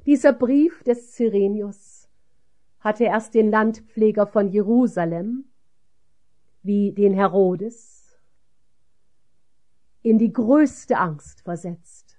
Dieser Brief des Cyrenius hatte erst den Landpfleger von Jerusalem, wie den Herodes, in die größte Angst versetzt.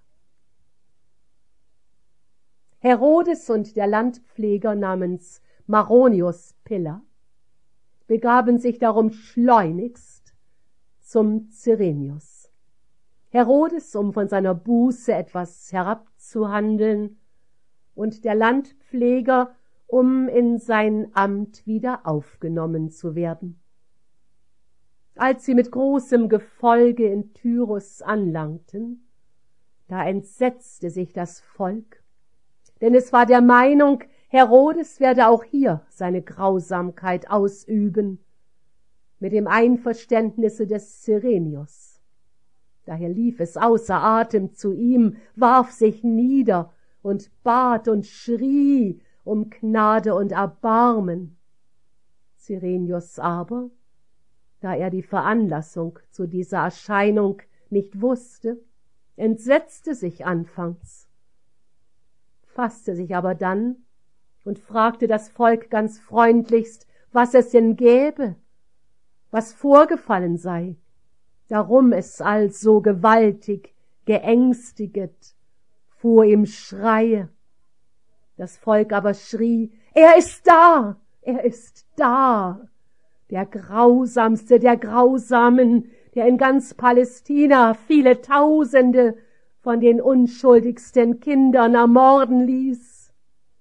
Herodes und der Landpfleger namens Maronius Pilla begaben sich darum schleunigst zum Cyrenius. Herodes, um von seiner Buße etwas herabzuhandeln, und der Landpfleger, um in sein Amt wieder aufgenommen zu werden. Als sie mit großem Gefolge in Tyrus anlangten, da entsetzte sich das Volk, denn es war der Meinung, Herodes werde auch hier seine Grausamkeit ausüben, mit dem Einverständnisse des Cyrenius. Daher lief es außer Atem zu ihm, warf sich nieder und bat und schrie um Gnade und Erbarmen. Cyrenius aber, da er die Veranlassung zu dieser Erscheinung nicht wusste, entsetzte sich anfangs, fasste sich aber dann und fragte das Volk ganz freundlichst, was es denn gäbe, was vorgefallen sei, darum es all so gewaltig geängstiget vor ihm schreie. Das Volk aber schrie, er ist da, der Grausamste der Grausamen, der in ganz Palästina viele Tausende von den unschuldigsten Kindern ermorden ließ.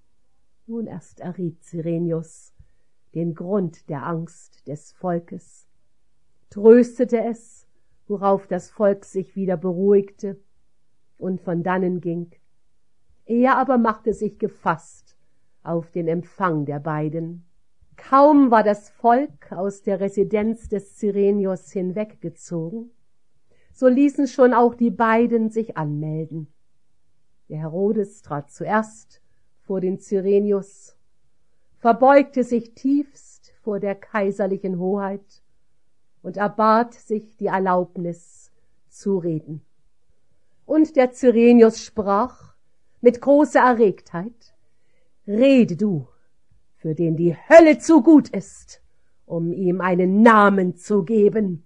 Nun erst erriet Cyrenius den Grund der Angst des Volkes, tröstete es, worauf das Volk sich wieder beruhigte und von dannen ging. Er aber machte sich gefasst auf den Empfang der beiden. Kaum war das Volk aus der Residenz des Cyrenius hinweggezogen, so ließen schon auch die beiden sich anmelden. Der Herodes trat zuerst vor den Cyrenius, verbeugte sich tiefst vor der kaiserlichen Hoheit und erbat sich die Erlaubnis zu reden. Und der Cyrenius sprach mit großer Erregtheit, rede du, für den die Hölle zu gut ist, um ihm einen Namen zu geben.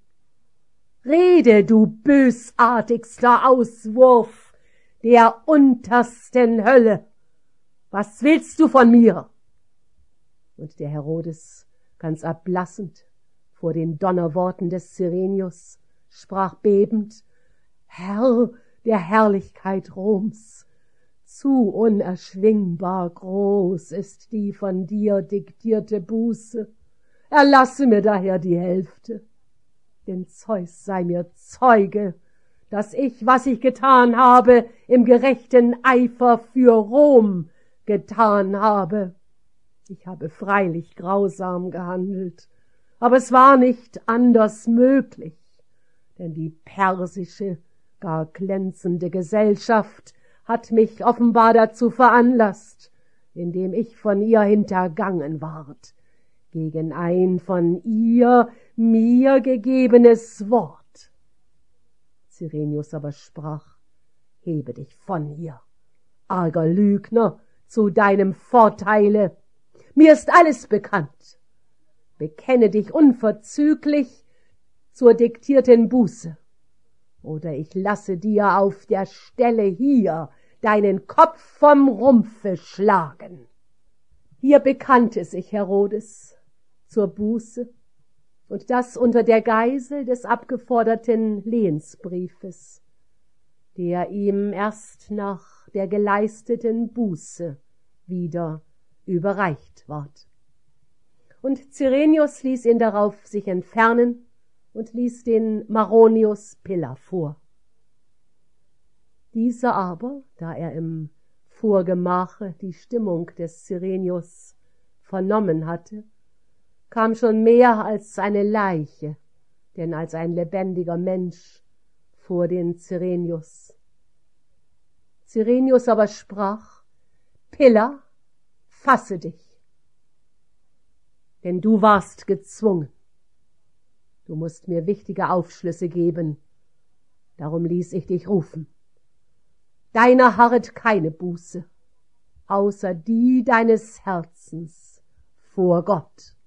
Rede, du bösartigster Auswurf der untersten Hölle. Was willst du von mir? Und der Herodes, ganz erblassend vor den Donnerworten des Cyrenius, sprach bebend, Herr der Herrlichkeit Roms, zu unerschwingbar groß ist die von dir diktierte Buße. Erlasse mir daher die Hälfte, denn Zeus sei mir Zeuge, dass ich, was ich getan habe, im gerechten Eifer für Rom getan habe. Ich habe freilich grausam gehandelt, aber es war nicht anders möglich, denn die persische, gar glänzende Gesellschaft hat mich offenbar dazu veranlasst, indem ich von ihr hintergangen ward, gegen ein von ihr mir gegebenes Wort. Cyrenius aber sprach, hebe dich von hier, arger Lügner, zu deinem Vorteile. Mir ist alles bekannt. Bekenne dich unverzüglich zur diktierten Buße, oder ich lasse dir auf der Stelle hier deinen Kopf vom Rumpfe schlagen. Hier bekannte sich Herodes zur Buße, und das unter der Geisel des abgeforderten Lehensbriefes, der ihm erst nach der geleisteten Buße wieder überreicht ward. Und Cyrenius ließ ihn darauf sich entfernen und ließ den Maronius Pilla vor. Dieser aber, da er im Vorgemache die Stimmung des Cyrenius vernommen hatte, kam schon mehr als eine Leiche, denn als ein lebendiger Mensch vor den Cyrenius. Cyrenius aber sprach, Pilla, fasse dich, denn du warst gezwungen. Du musst mir wichtige Aufschlüsse geben, darum ließ ich dich rufen. Deiner harret keine Buße, außer die deines Herzens vor Gott.